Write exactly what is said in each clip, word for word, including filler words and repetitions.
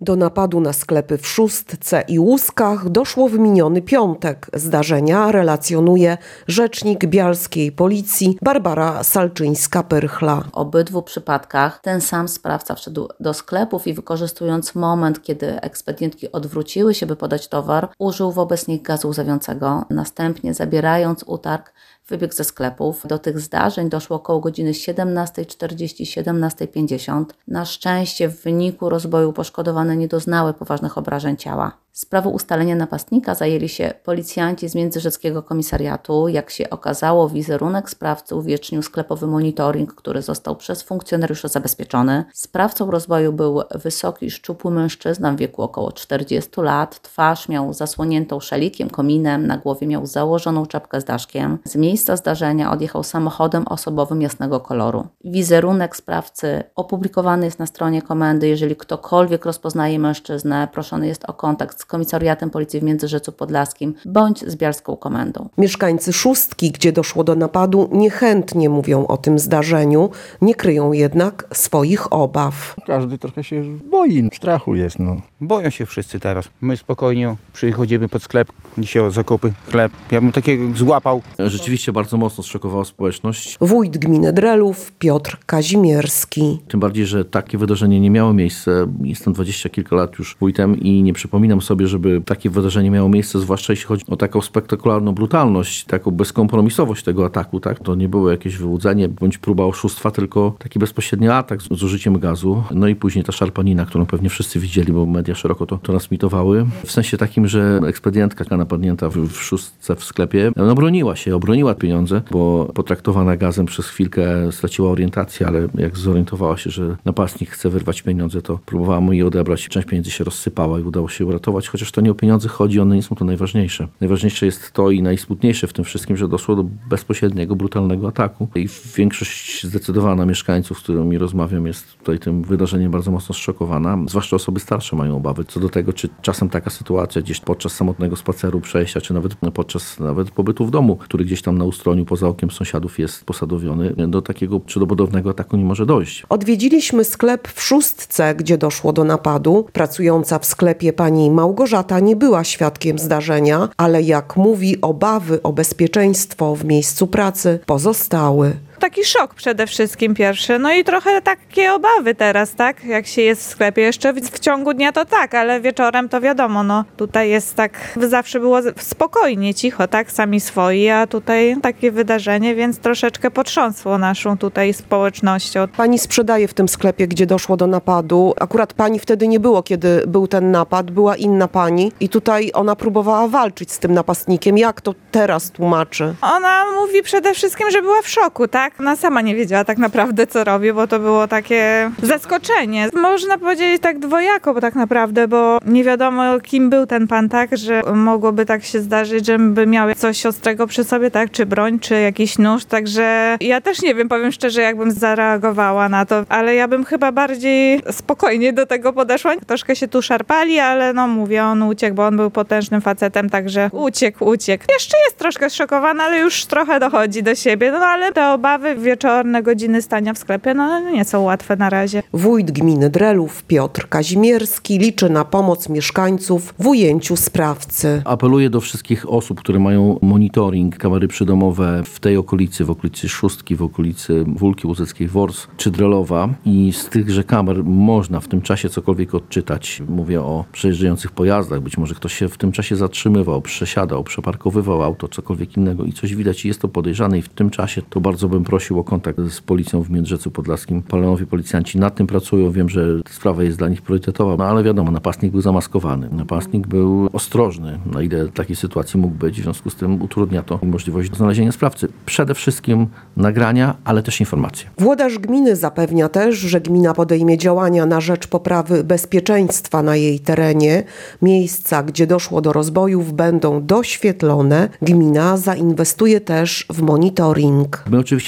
Do napadu na sklepy w Szóstce i Łuskach doszło w miniony piątek. Zdarzenia relacjonuje rzecznik bialskiej policji Barbara Salczyńska-Pyrchla. W obydwu przypadkach ten sam sprawca wszedł do sklepów i wykorzystując moment, kiedy ekspedientki odwróciły się, by podać towar, użył wobec nich gazu łzawiącego. Następnie, zabierając utarg, wybiegł ze sklepów. Do tych zdarzeń doszło około godziny siedemnasta czterdzieści do siedemnasta pięćdziesiąt. Na szczęście w wyniku rozboju poszkodowane nie doznały poważnych obrażeń ciała. Sprawą ustalenia napastnika zajęli się policjanci z Międzyrzeckiego Komisariatu. Jak się okazało, wizerunek sprawcy uwiecznił sklepowy monitoring, który został przez funkcjonariuszy zabezpieczony. Sprawcą rozboju był wysoki, szczupły mężczyzna w wieku około czterdziestu lat. Twarz miał zasłoniętą szalikiem, kominem, na głowie miał założoną czapkę z daszkiem. Z miejsca zdarzenia odjechał samochodem osobowym jasnego koloru. Wizerunek sprawcy opublikowany jest na stronie komendy. Jeżeli ktokolwiek rozpoznaje mężczyznę, proszony jest o kontakt z Komisariatem Policji w Międzyrzecu Podlaskim bądź z bialską komendą. Mieszkańcy Szóstki, gdzie doszło do napadu, niechętnie mówią o tym zdarzeniu, nie kryją jednak swoich obaw. Każdy trochę się boi, strachu jest. No. Boją się wszyscy teraz. My spokojnie przychodzimy pod sklep, dzisiaj o zakupy, chleb. Ja bym takiego złapał. Rzeczywiście bardzo mocno zszokowała społeczność. Wójt gminy Drelów Piotr Kazimierski. Tym bardziej, że takie wydarzenie nie miało miejsca. Jestem dwadzieścia kilka lat już wójtem i nie przypominam sobie, żeby takie wydarzenie miało miejsce, zwłaszcza jeśli chodzi o taką spektakularną brutalność, taką bezkompromisowość tego ataku. Tak? To nie było jakieś wyłudzenie bądź próba oszustwa, tylko taki bezpośredni atak z, z użyciem gazu. No i później ta szarpanina, którą pewnie wszyscy widzieli, bo media szeroko to transmitowały. W sensie takim, że ekspedientka napadnięta w, w Szóstce w sklepie, no broniła się, obroniła pieniądze, bo potraktowana gazem przez chwilkę straciła orientację, ale jak zorientowała się, że napastnik chce wyrwać pieniądze, to próbowała mu je odebrać. Część pieniędzy się rozsypała i udało się uratować, chociaż to nie o pieniądze chodzi, one nie są to najważniejsze. Najważniejsze jest to i najsmutniejsze w tym wszystkim, że doszło do bezpośredniego, brutalnego ataku i większość zdecydowana mieszkańców, z którymi rozmawiam, jest tutaj tym wydarzeniem bardzo mocno zszokowana. Zwłaszcza osoby starsze mają obawy co do tego, czy czasem taka sytuacja gdzieś podczas samotnego spaceru, przejścia, czy nawet podczas nawet pobytu w domu, który gdzieś tam na ustroniu poza okiem sąsiadów jest posadowiony, do takiego czy do podobnego ataku nie może dojść. Odwiedziliśmy sklep w Szóstce, gdzie doszło do napadu. Pracująca w sklepie pani Małgorzata nie była świadkiem zdarzenia, ale jak mówi, obawy o bezpieczeństwo w miejscu pracy pozostały. Taki szok przede wszystkim pierwszy, no i trochę takie obawy teraz, tak, jak się jest w sklepie. Jeszcze w, w ciągu dnia to tak, ale wieczorem to wiadomo, no tutaj jest tak, zawsze było spokojnie, cicho, tak, sami swoi, a tutaj takie wydarzenie, więc troszeczkę potrząsło naszą tutaj społecznością. Pani sprzedaje w tym sklepie, gdzie doszło do napadu. Akurat pani wtedy nie było, kiedy był ten napad, była inna pani i tutaj ona próbowała walczyć z tym napastnikiem. Jak to teraz tłumaczy? Ona mówi przede wszystkim, że była w szoku, tak? Ona sama nie wiedziała tak naprawdę, co robi, bo to było takie zaskoczenie. Można powiedzieć tak dwojako, bo tak naprawdę, bo nie wiadomo, kim był ten pan, tak, że mogłoby tak się zdarzyć, żeby miał coś ostrego przy sobie, tak, czy broń, czy jakiś nóż, także ja też nie wiem, powiem szczerze, jakbym zareagowała na to, ale ja bym chyba bardziej spokojnie do tego podeszła. Troszkę się tu szarpali, ale no mówię, on uciekł, bo on był potężnym facetem, także uciekł, uciekł. Jeszcze jest troszkę zszokowany, ale już trochę dochodzi do siebie, no ale te obawy wieczorne godziny stania w sklepie, no nie są łatwe na razie. Wójt gminy Drelów Piotr Kazimierski liczy na pomoc mieszkańców w ujęciu sprawcy. Apeluję do wszystkich osób, które mają monitoring, kamery przydomowe w tej okolicy, w okolicy Szóstki, w okolicy Wólki Łódzeckiej, Wors czy Drelowa i z tychże kamer można w tym czasie cokolwiek odczytać. Mówię o przejeżdżających pojazdach, być może ktoś się w tym czasie zatrzymywał, przesiadał, przeparkowywał auto, cokolwiek innego i coś widać i jest to podejrzane i w tym czasie to bardzo bym prosił o kontakt z policją w Międzyrzeczu Podlaskim. Palonowi policjanci nad tym pracują. Wiem, że sprawa jest dla nich priorytetowa, no ale wiadomo, napastnik był zamaskowany. Napastnik był ostrożny, na ile takiej sytuacji mógł być. W związku z tym utrudnia to możliwość znalezienia sprawcy. Przede wszystkim nagrania, ale też informacje. Włodarz gminy zapewnia też, że gmina podejmie działania na rzecz poprawy bezpieczeństwa na jej terenie. Miejsca, gdzie doszło do rozbojów, będą doświetlone. Gmina zainwestuje też w monitoring. My oczywiście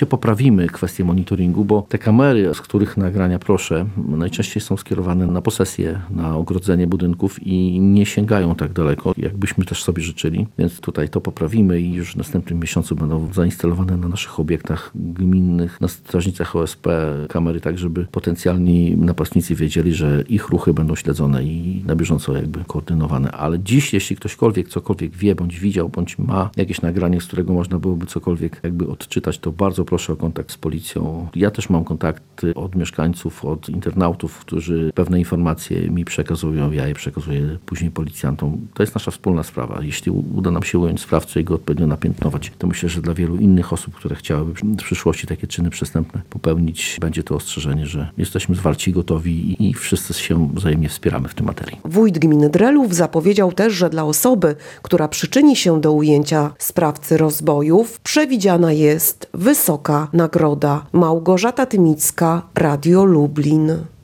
oczywiście poprawimy kwestię monitoringu, bo te kamery, z których nagrania proszę, najczęściej są skierowane na posesję, na ogrodzenie budynków i nie sięgają tak daleko, jakbyśmy też sobie życzyli. Więc tutaj to poprawimy i już w następnym miesiącu będą zainstalowane na naszych obiektach gminnych, na strażnicach O S P kamery, tak żeby potencjalni napastnicy wiedzieli, że ich ruchy będą śledzone i na bieżąco jakby koordynowane. Ale dziś, jeśli ktośkolwiek cokolwiek wie, bądź widział, bądź ma jakieś nagranie, z którego można byłoby cokolwiek jakby odczytać, to bardzo proszę o kontakt z policją. Ja też mam kontakty od mieszkańców, od internautów, którzy pewne informacje mi przekazują, ja je przekazuję później policjantom. To jest nasza wspólna sprawa. Jeśli uda nam się ująć sprawcę i go odpowiednio napiętnować, to myślę, że dla wielu innych osób, które chciałyby w przyszłości takie czyny przestępne popełnić, będzie to ostrzeżenie, że jesteśmy zwarci, gotowi i wszyscy się wzajemnie wspieramy w tej materii. Wójt gminy Drelów zapowiedział też, że dla osoby, która przyczyni się do ujęcia sprawcy rozbojów, przewidziana jest wysoka nagroda. Małgorzata Tymicka, Radio Lublin.